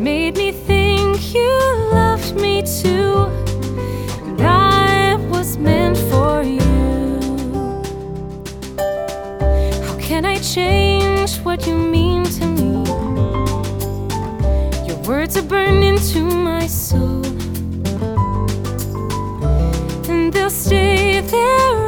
made me think you loved me too, and I was meant for you. How can I change what you mean to me? Your words are burned into my soul, and they'll stay there